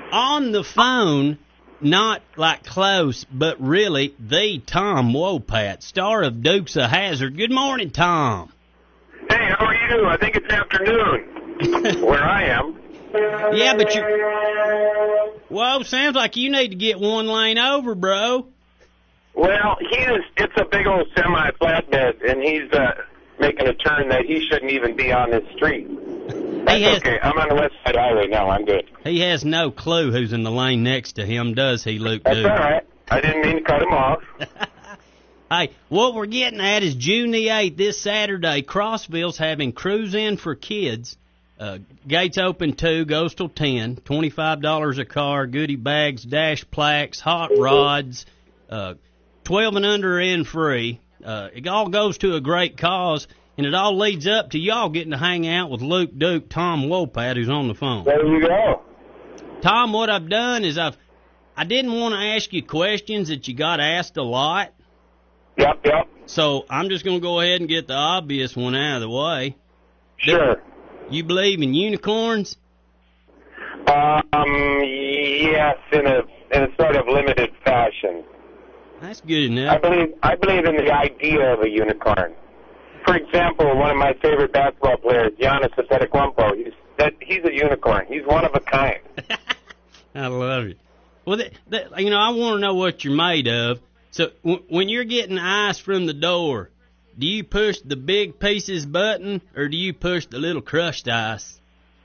on the phone, not like close, but really, the Tom Wopat, star of Dukes of Hazzard. Good morning, Tom. Hey, how are you? I think it's afternoon where I am. Yeah, but Whoa, sounds like you need to get one lane over, bro. Well, it's a big old semi-flatbed, and he's making a turn that he shouldn't even be on this street. That's okay. I'm on the West Side Highway now. I'm good. He has no clue who's in the lane next to him, does he, Luke? That's all right. I didn't mean to cut him off. Hey, what we're getting at is June the 8th, this Saturday, Crossville's having Cruise In for Kids. Gates open 2, goes till 10, $25 a car, goodie bags, dash plaques, hot rods, 12 and under in free. It all goes to a great cause, and it all leads up to y'all getting to hang out with Luke Duke, Tom Wopat, who's on the phone. There you go. Tom, what I've done is I didn't want to ask you questions that you got asked a lot. Yep. So I'm just going to go ahead and get the obvious one out of the way. Sure. You believe in unicorns? Yes, in a sort of limited fashion. That's good enough. I believe in the idea of a unicorn. For example, one of my favorite basketball players, Giannis Antetokounmpo, he's a unicorn. He's one of a kind. I love it. Well, I want to know what you're made of. So when you're getting ice from the door, do you push the big pieces button or do you push the little crushed ice?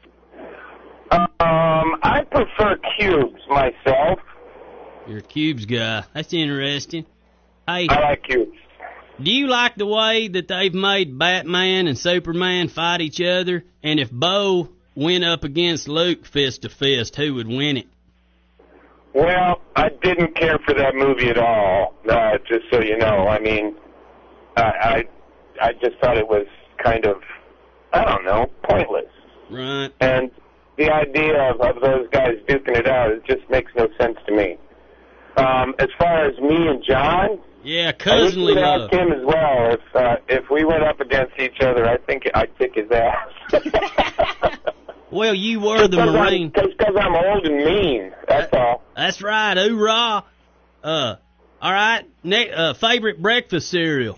I prefer cubes myself. You're a cubes guy. That's interesting. Hey, I like cubes. Do you like the way that they've made Batman and Superman fight each other? And if Bo went up against Luke fist to fist, who would win it? Well, I didn't care for that movie at all, just so you know. I mean, I just thought it was kind of, I don't know, pointless. Right. And the idea of those guys duking it out, it just makes no sense to me. As far as me and John, yeah, cousinly I love. think we'd ask him as well. If we went up against each other, I think I'd kick his ass. Well, you were the Marine. Because I'm old and mean, that's all. That's right, hoorah. All right, favorite breakfast cereal?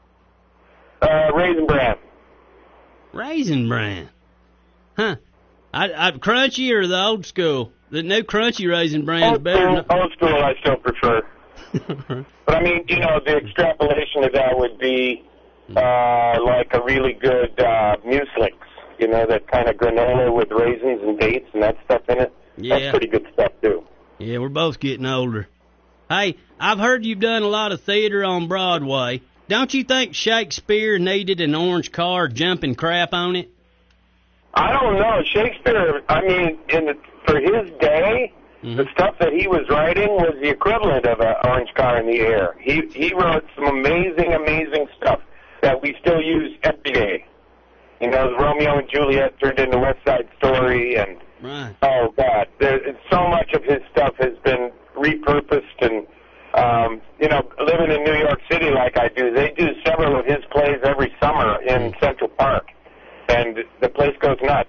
Raisin Bran. Raisin Bran. Huh. I'd Crunchy or the old school? The new Crunchy Raisin Bran is better. Old school I still prefer. But I mean, the extrapolation of that would be like a really good muesli. That kind of granola with raisins and dates and that stuff in it. Yeah. That's pretty good stuff, too. Yeah, we're both getting older. Hey, I've heard you've done a lot of theater on Broadway. Don't you think Shakespeare needed an orange car jumping crap on it? I don't know. Shakespeare, I mean, for his day, the stuff that he was writing was the equivalent of an orange car in the air. He wrote some amazing stuff that we still use every day. Romeo and Juliet turned into West Side Story, and right. Oh God, so much of his stuff has been repurposed. And living in New York City like I do, they do several of his plays every summer in Central Park, and the place goes nuts.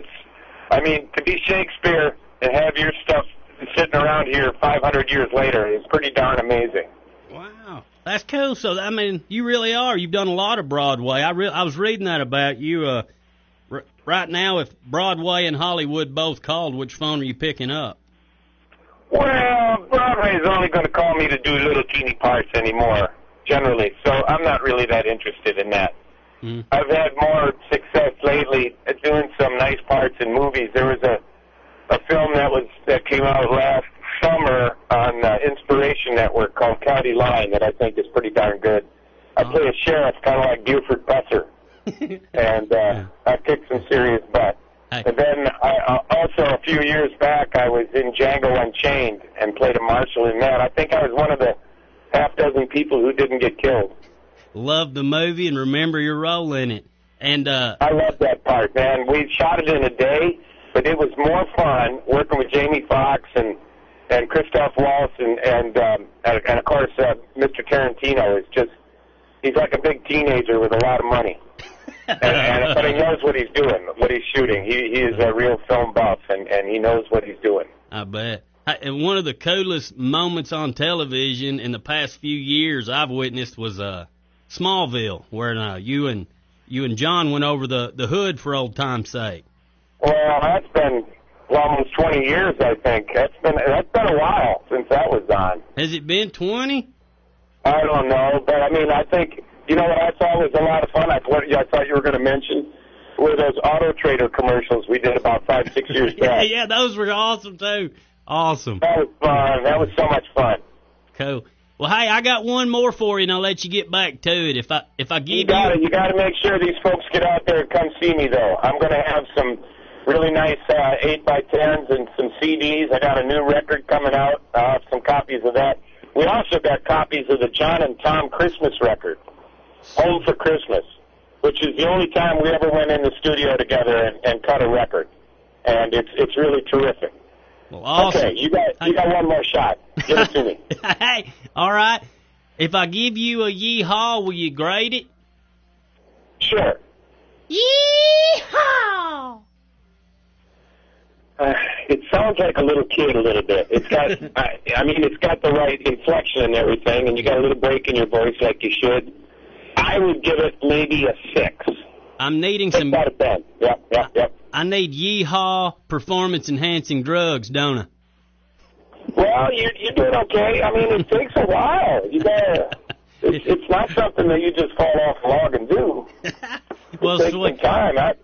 To be Shakespeare and have your stuff sitting around here 500 years later is pretty darn amazing. Wow. That's cool. So, you really are. You've done a lot of Broadway. I was reading that about you. Right now, if Broadway and Hollywood both called, which phone are you picking up? Well, Broadway's only going to call me to do little teeny parts anymore, generally. So I'm not really that interested in that. I've had more success lately at doing some nice parts in movies. There was a film that came out last summer on Inspiration Network called County Line that I think is pretty darn good. I play a sheriff, kind of like Buford Besser, and I kicked some serious butt. And then also a few years back, I was in Django Unchained and played a marshal in that. I think I was one of the half dozen people who didn't get killed. Love the movie and remember your role in it. And I love that part, man. We shot it in a day, but it was more fun working with Jamie Foxx and Christoph Waltz and of course Mr. Tarantino is he's like a big teenager with a lot of money. But he knows what he's doing, what he's shooting. He is a real film buff, and he knows what he's doing. I bet. And one of the coolest moments on television in the past few years I've witnessed was Smallville, where you and John went over the hood for old time's sake. Well, that's been almost 20 years, I think. That's been a while since that was on. Has it been 20? I don't know, but I mean, I think, you know what, that's always a lot of fun. I thought you were going to mention were those Auto Trader commercials we did about 5-6 years back. Yeah, those were awesome too. Awesome. That was fun. That was so much fun. Cool. Well, hey, I got one more for you, and I'll let you get back to it. If I give you got to make sure these folks get out there and come see me, though. I'm going to have some really nice 8x10s and some CDs. I got a new record coming out. I'll have some copies of that. We also got copies of the John and Tom Christmas record, Home for Christmas, which is the only time we ever went in the studio together and cut a record, and it's really terrific. Well, awesome. Okay, you got one more shot. Give it to me. Hey, all right. If I give you a yeehaw, will you grade it? Sure. Yeehaw! It sounds like a little kid a little bit. It's got, it's got the right inflection and everything, and you got a little break in your voice like you should. I would give it maybe a 6. I'm needing some. Out of 10. Yep. I need yeehaw performance-enhancing drugs, don't I? Well, you're doing okay. I mean, it takes a while. You gotta. It's not something that you just fall off a log and do. Well, it takes some time.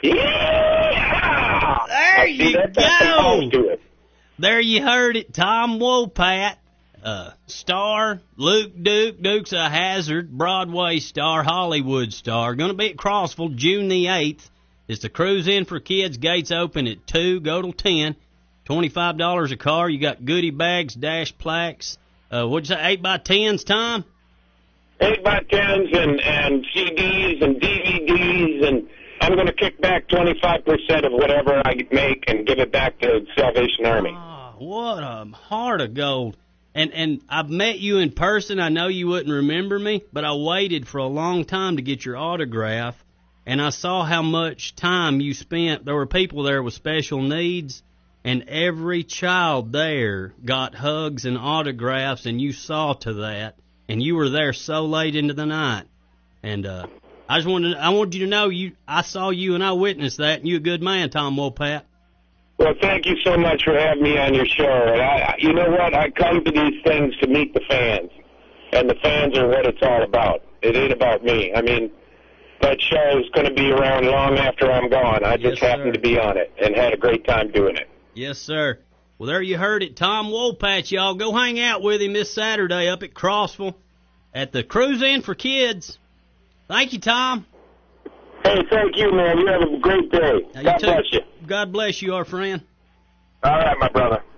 Yeah! There you go. There you heard it. Tom Wopat, star, Luke Duke, Dukes of Hazzard, Broadway star, Hollywood star. Going to be at Crossville June the 8th. It's the Cruise In for Kids. Gates open at 2, go till 10. $25 a car. You got goodie bags, dash plaques. What'd you say, 8x10s, Tom? 8x10s and CDs and DVDs, and I'm going to kick back 25% of whatever I make and give it back to Salvation Army. Oh, what a heart of gold. And I've met you in person. I know you wouldn't remember me, but I waited for a long time to get your autograph, and I saw how much time you spent. There were people there with special needs, and every child there got hugs and autographs, and you saw to that, and you were there so late into the night. And I wanted you to know I saw you and I witnessed that, and you're a good man, Tom Wopat. Well, thank you so much for having me on your show. And you know what? I come to these things to meet the fans, and the fans are what it's all about. It ain't about me. I mean, that show is going to be around long after I'm gone. I just happened to be on it and had a great time doing it. Yes, sir. Well, there you heard it. Tom Wopat, y'all. Go hang out with him this Saturday up at Crossville at the Cruise In for Kids. Thank you, Tom. Hey, thank you, man. You have a great day. God bless you. God bless you, our friend. All right, my brother.